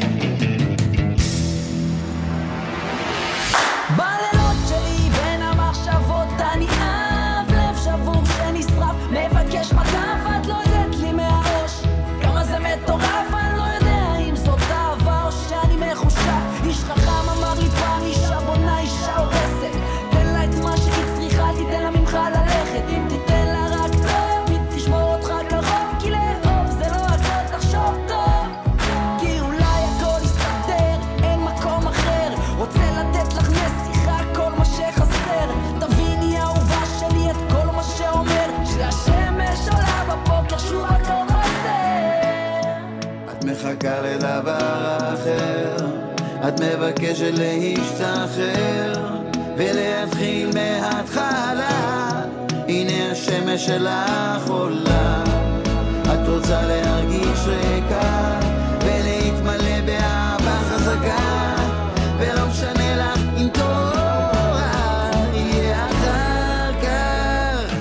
בלילות שלי בין המחשבות אני אהב לב שבור שנשרף מבקש מטף את לא יודעת לי מהראש כמה זה מטורף אני לא יודע אם זאת אהבה או שאני מחושף איש חכם אמר לי פעם אישה בונה אישה הורסת תן לה את מה שהיא צריכה תיתן לה ממך ללכת אם תיתן לה רק טוב היא תשמור אותך קרוב כי לאהוב זה לא הכל תחשוב טוב כי אולי הכל יסתדר אין מקום אחר רוצה לתת לך נסיכה כל מה שחסר תביני האהובה שלי את כל מה שאומר שהשמש עולה בבוקר שוב הכל חסר את מחכה לדבר אחר את מבקשת להשתחרר ולהתחיל מההתחלה הנה השמש שלך עולה את רוצה להרגיש ריקה ולהתמלא באהבה חזקה ולא משנה לך אם טוב יהיה אחר כך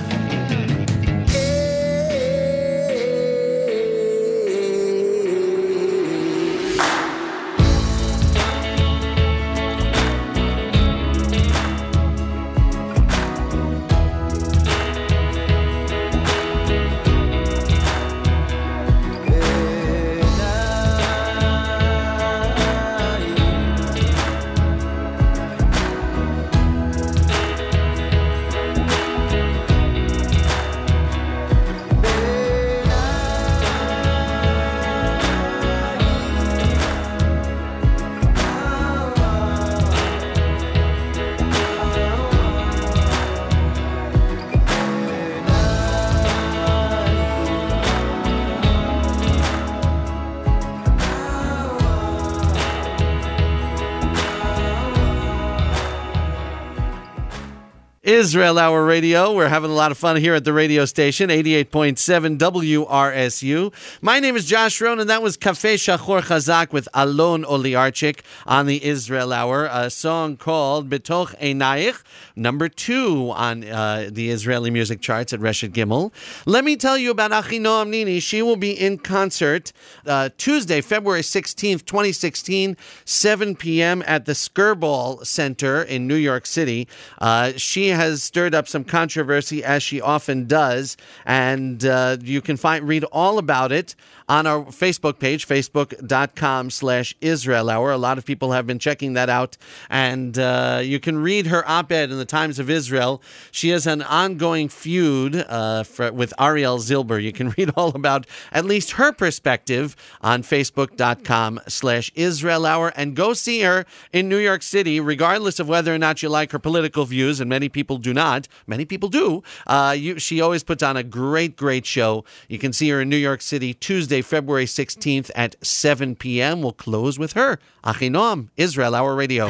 Israel Hour Radio. We're having a lot of fun here at the radio station, eighty-eight point seven W R S U. My name is Josh Rohn, and that was Cafe Shachor Chazak with Alon Oliarchik on the Israel Hour, a song called Betoch Einayich, number two on uh, the Israeli music charts at Reshet Gimel. Let me tell you about Achinoam Nini. She will be in concert uh, Tuesday, February sixteenth, twenty sixteen, seven p.m. at the Skirball Center in New York City. Uh, she has stirred up some controversy, as she often does, and uh, you can find read all about it on our Facebook page, facebook.com slash Israel Hour. A lot of people have been checking that out, and uh, you can read her op-ed in the Times of Israel. She has an ongoing feud uh, for, with Ariel Zilber. You can read all about at least her perspective on facebook.com slash Israel Hour, and go see her in New York City, regardless of whether or not you like her political views, and many people do not. Many people do. Uh, you, she always puts on a great, great show. You can see her in New York City Tuesday, February sixteenth at seven p.m. We'll close with her. Achinoam, Israel Hour Radio.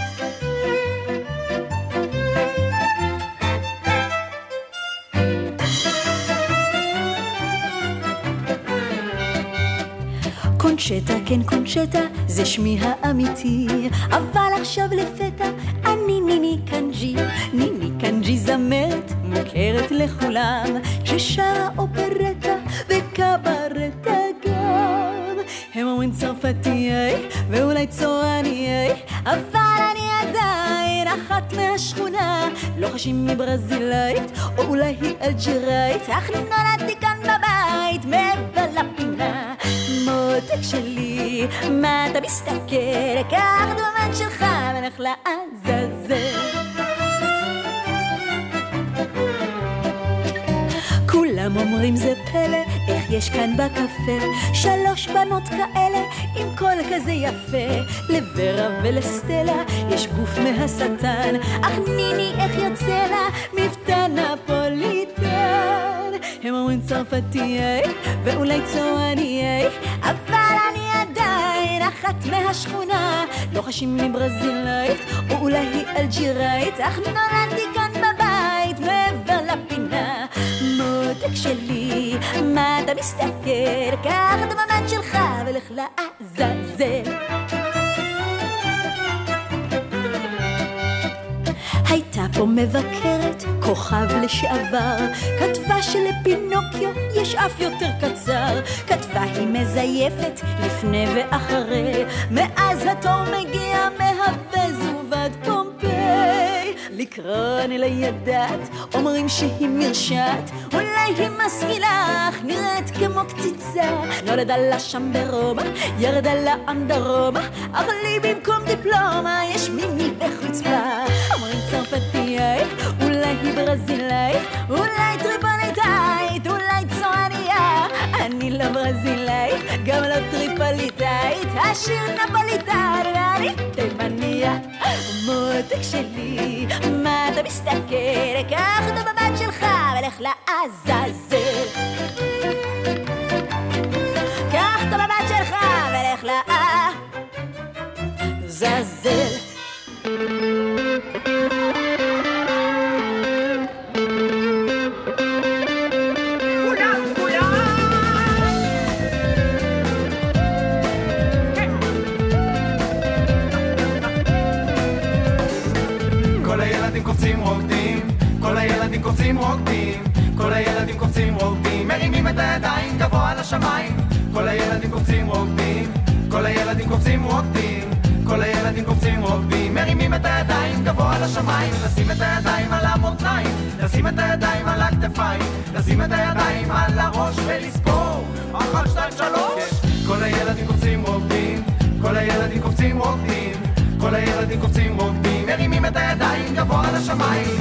קונצ'טה, כן קונצ'טה, זה שמי האמיתי, אבל עכשיו לפתע אני ניני קנג'י. ניני קנג'י זמרת מוכרת לכולם, ששרה אופרטה וקברטה גם. הם אומרים צרפתיי ואולי צורניי, אבל אני עדיין אחת מהשכונה, לא חשים מברזילאית או אולי היא אלג'יראית, אך נולדתי כאן בבית מעבר לפינה. מותק שלי, מה אתה מסתכל? קח דומן שלך ולך לעזאזל. כולם אומרים זה פלא, איך יש כאן בקפה שלוש בנות כאלה עם קול כזה יפה. לוורה ולסטלה יש גוף מהשטן, אך ניני איך יוצא לה מבטא נפוליטן. הם אומרים צרפתיי ואולי צורניי, אבל אני עדיין אחת מהשכונה, לא חשים מברזילאית או אולי היא אלג'יראית, אך נולדתי כאן בבית מעבר לפינה. מותק שלי, מה אתה מסתכל? קח את הממן שלך ולך לעזאזל. הייתה פה מבקרת, כוכב לשעבר, כתבה שלפינוקיו יש אף יותר קצר. כתבה היא מזייפת לפני ואחרי, מאז התור מגיע מהווה זוvad פומפי. לקרון אל הידעת, אומרים שהיא מרשעת, אולי היא משכילה, אך נראית כמו קציצה. נולדה לה שם ברומא, ירדה לה אנדרומה, אך לי במקום דיפלומה יש מיני וחוצפה. אומרים צרפתיי, אולי היא ברזילאית, אולי טריפוליטאית, אולי צועניה. אני לא ברזילאית, גם לא טריפוליטאית, השיר נפוליטאי ואני תימניה. מותק שלי, מה אתה מסתכל? קח את המבט שלך ולך לעזאזל. קח את המבט שלך ולך לעזאזל. קופצים רוקדים, כל הילדים קופצים רוקדים, כל הילדים קופצים רוקדים, מרימים את הידיים גבוה לשמיים. כל הילדים קופצים רוקדים, כל הילדים קופצים רוקדים, כל הילדים קופצים רוקדים, מרימים את הידיים גבוה לשמיים. לשים את הידיים על המותניים, לשים את הידיים על הכתפיים, לשים את הידיים על הראש ולספור אחת, שתיים, שלוש. כל הילדים קופצים רוקדים, כל הילדים קופצים רוקדים, כל הילדים קופצים רוקדים, מרימים את הידיים גבוה לשמיים.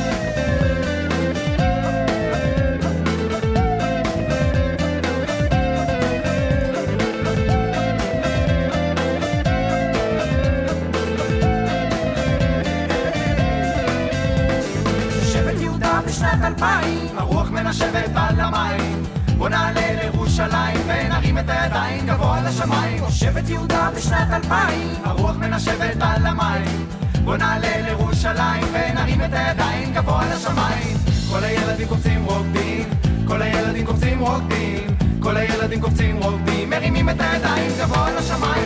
שבט יהודה בשנת אלפיים, הרוח מנשבת על המים. בוא נעלה לירושלים ונרים את הידיים גבוה לשמיים. שבט יהודה בשנת אלפיים, הרוח מנשבת על המים. בוא נעלה לירושלים ונרים את הידיים הילדים קופצים רוקדים, מרימים את הידיים גבוה לשמיים.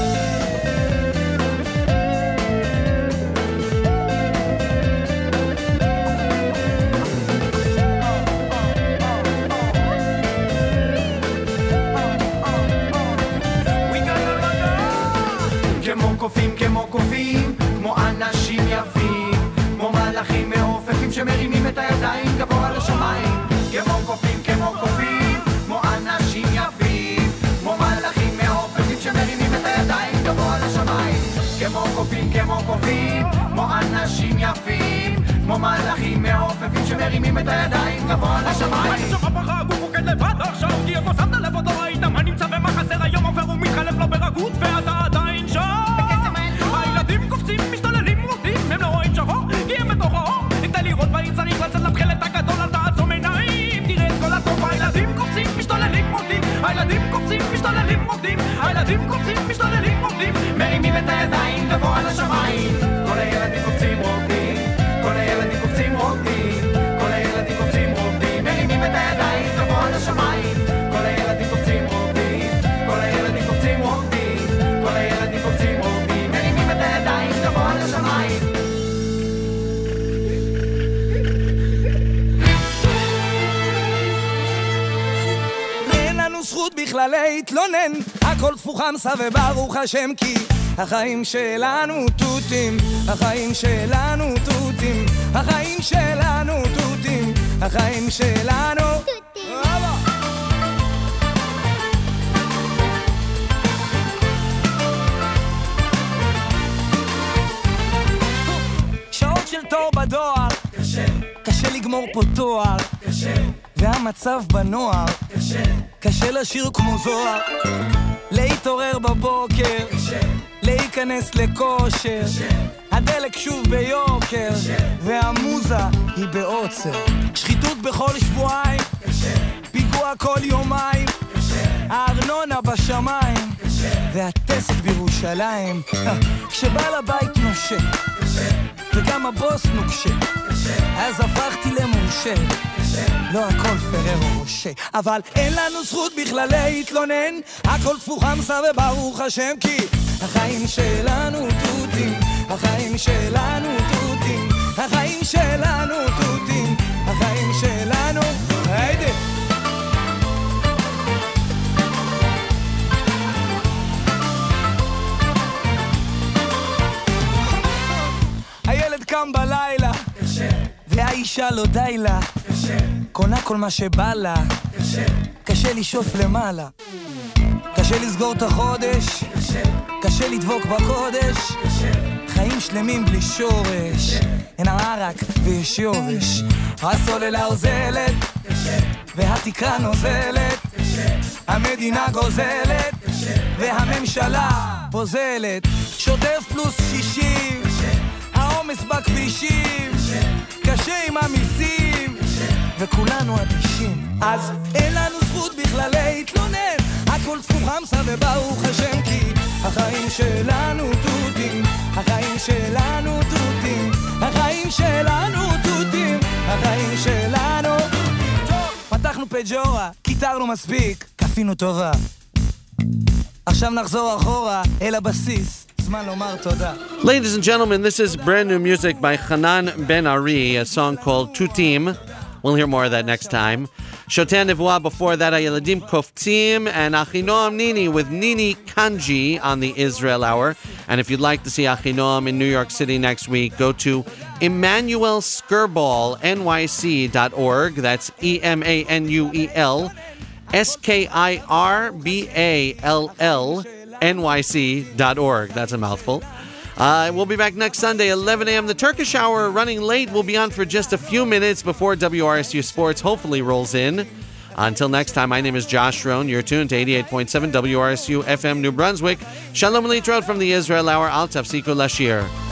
כמו קופים, כמו קופים, כמו אנשים יפים, כמו מלאכים מעופפים שמרימים את הידיים גבוה לשמיים. כמו קופים, כמו קופים, כמו אנשים יפים, כמו מלאכים מעופפים שמרימים את הידיים גבוה לשמיים. כמו קופים, כמו קופים, כמו אנשים יפים, כמו מלאכים מעופפים שמרימים את הידיים גבוה לשמיים. אני שוב הפכה הגוף הוא כלבד עכשיו, כי אותו שמת לב אותו ראית מה נמצא ומה חסר היום עובר ומתחלף לו ברגות ואתה עדיין שם. הילדים קופצים, משתוללים, רוקדים, הם לא רואים שחור, כי הם בתוך האור. כדי לראות מה צריך לצאת לתחילת הגדול, אל תעצום עיניים, תראה את כל הטוב. הילדים קופצים, משתוללים, רוקדים, הילדים קופצים, משתוללים, רוקדים, הילדים קופצים, משתוללים, רוקדים, מרימים את הידיים גבוה לשמיים. כל הילדים קופצים, רוקדים, כל הילדים קופצים, רוקדים, כל הילדים קופצים, רוקדים, מרימים את הידיים גבוה לשמיים. כל הילדים קופצים, רוקדים, כל הילדים קופצים, רוקדים, כל הילדים קופצים, רוקדים, מרימים את הידיים גבוה לשמיים. אין לנו זכות בכלל להתלונן, הכל תפוחמסה וברוך השם, כי החיים שלנו תותים, החיים שלנו תותים, החיים שלנו תותים, החיים שלנו תותים. שעות של תור בדואר, קשה, קשה לגמור פה תואר, קשה, והמצב בנוער, קשה, קשה לשיר כמו זוהר, להתעורר בבוקר, קשה, להיכנס לכושר, קשה, הדלק שוב ביוקר, קשה, והמוזה היא בעוצר, שחיתות בכל שבועיים, קשה, פיגוע כל יומיים, קשה, הארנונה בשמיים, קשה, והטסט בירושלים, כשבעל הבית נושק, קשה, וגם הבוס נוקשה, אז הפכתי למורשה, לא הכל פרר או רושה, אבל אין לנו זכות בכלל להתלונן, הכל תפוחמסה וברוך השם, כי החיים שלנו תותים, החיים שלנו תותים, החיים שלנו תותים, החיים שלנו. היידה הילד קם בלילה, קשה, והאישה לא די לה, קשה, קונה כל מה שבא לה, קשה, קשה לשאוף למעלה, קשה לסגור את החודש, קשה, קשה לדבוק בקודש, קשה, חיים שלמים בלי שורש, קשה, אין ערק ויש יובש, הסוללה עוזלת, קשה, והתקרה נוזלת, קשה, המדינה גוזלת, קשה, והממשלה פוזלת, שוטף פלוס שישים, העומס בכבישים, קשה עם המיסים, וכולנו אדישים, אז אין לנו זכות בכלל להתלונן, הכל תפוחמסה וברוך השם, כי החיים שלנו תותים, החיים שלנו תותים, החיים שלנו תותים, החיים שלנו. טוב, פתחנו פג'ורה, קיטרנו מספיק, כפינו טובה, עכשיו נחזור אחורה אל הבסיס. Ladies and gentlemen, this is brand new music by Hanan Ben Ari, a song called Tutim. We'll hear more of that next time. Shotan Nevuah before that, Ayeladim Koftim, and Achinoam Nini with Nini Kanji on the Israel Hour. And if you'd like to see Achinoam in New York City next week, go to Emmanuel Skirball N Y C dot org. That's E M A N U E L S K I R B A L L N Y C dot org. That's a mouthful. Uh, we'll be back next Sunday, eleven a.m. The Turkish Hour, running late. We'll be on for just a few minutes before W R S U Sports hopefully rolls in. Until next time, my name is Josh Rohn. You're tuned to eighty-eight point seven W R S U F M New Brunswick. Shalom Litrot from the Israel Hour. Al Tafsiku Lashir.